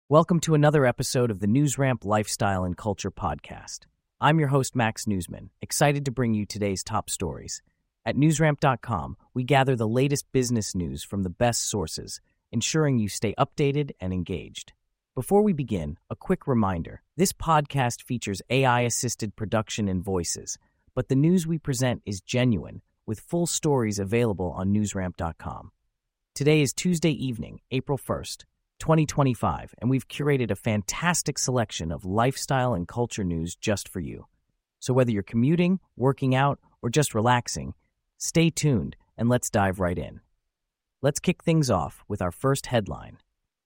Welcome to another episode of the NewsRamp Lifestyle and Culture Podcast. I'm your host, Max Newsman, excited to bring you today's top stories. At newsramp.com, we gather the latest business news from the best sources, ensuring you stay updated and engaged. Before we begin, a quick reminder. This podcast features AI-assisted production and voices, but the news we present is genuine, with full stories available on newsramp.com. Today is Tuesday evening, April 1st, 2025, and we've curated a fantastic selection of lifestyle and culture news just for you. So whether you're commuting, working out, or just relaxing, stay tuned and let's dive right in. Let's kick things off with our first headline.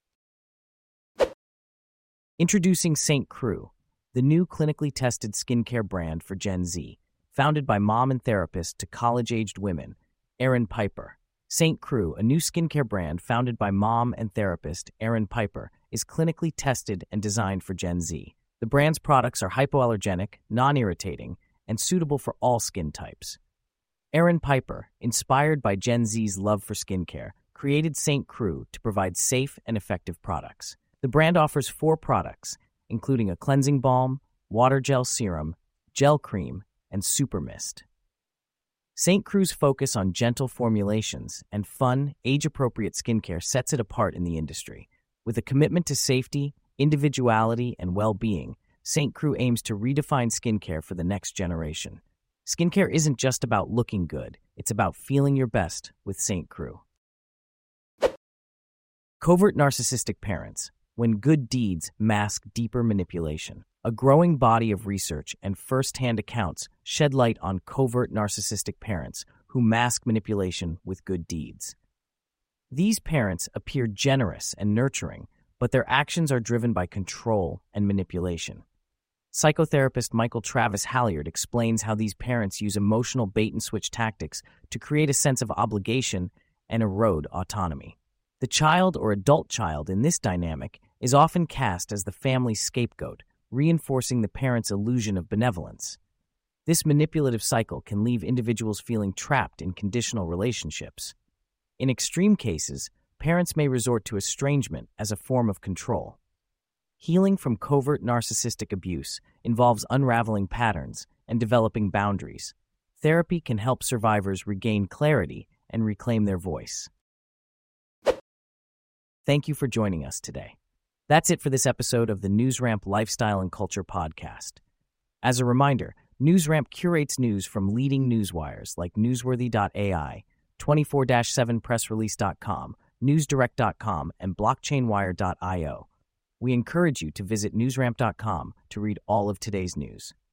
Introducing St. Crew, the new clinically tested skincare brand for Gen Z, founded by mom and therapist to college-aged women, Erin Piper. St. Crew, a new skincare brand founded by mom and therapist Erin Piper, is clinically tested and designed for Gen Z. The brand's products are hypoallergenic, non-irritating, and suitable for all skin types. Erin Piper, inspired by Gen Z's love for skincare, created St. Crew to provide safe and effective products. The brand offers 4 products, including a cleansing balm, water gel serum, gel cream, and super mist. St. Crew's focus on gentle formulations and fun, age-appropriate skincare sets it apart in the industry. With a commitment to safety, individuality, and well-being, St. Crew aims to redefine skincare for the next generation. Skincare isn't just about looking good, it's about feeling your best with St. Crew. Covert narcissistic parents, when good deeds mask deeper manipulation. A growing body of research and first-hand accounts shed light on covert narcissistic parents who mask manipulation with good deeds. These parents appear generous and nurturing, but their actions are driven by control and manipulation. Psychotherapist Michael Travis Halliard explains how these parents use emotional bait-and-switch tactics to create a sense of obligation and erode autonomy. The child or adult child in this dynamic is often cast as the family's scapegoat, reinforcing the parent's illusion of benevolence. This manipulative cycle can leave individuals feeling trapped in conditional relationships. In extreme cases, parents may resort to estrangement as a form of control. Healing from covert narcissistic abuse involves unraveling patterns and developing boundaries. Therapy can help survivors regain clarity and reclaim their voice. Thank you for joining us today. That's it for this episode of the NewsRamp Lifestyle and Culture Podcast. As a reminder, NewsRamp curates news from leading newswires like Newsworthy.ai, 24-7pressrelease.com, NewsDirect.com, and BlockchainWire.io. We encourage you to visit NewsRamp.com to read all of today's news.